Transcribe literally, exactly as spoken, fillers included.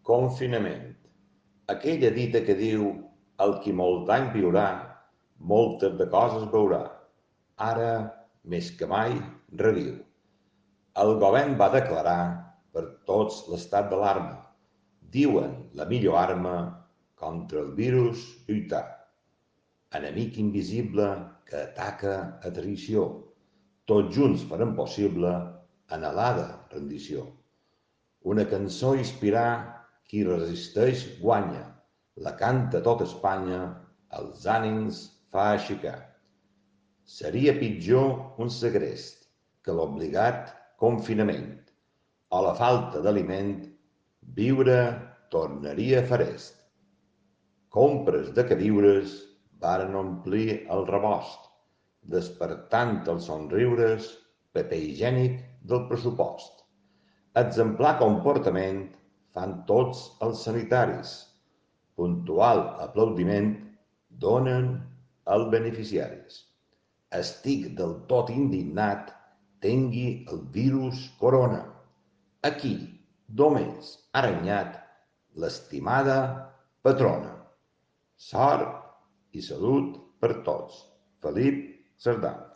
Confinament. Aquella dita que diu el qui molt any viurà, moltes de coses veurà. Ara, més que mai, reviu. El govern va declarar per tots l'estat d'alarma. Diuen la millor arma contra el virus lluitar. Enemic invisible que ataca a traïció. Tots junts farem possible anhelada rendició. Una cançó inspirar qui resisteix guanya. La canta tot Espanya, els ànims fa aixecar. Seria pitjor un segrest que l'obligat confinament, o la falta d'aliment, viure tornaria farest. Compres de queviures varen omplir el rebost, despertant els somriures, paper higiènic del pressupost. Exemplar comportament fan tots els sanitaris. Puntual aplaudiment donen als beneficiaris. Estic del tot indignat, tingui el virus corona. Aquí, només aranyat, l'estimada patrona. Sort i salut per tots. Felip Cerdà.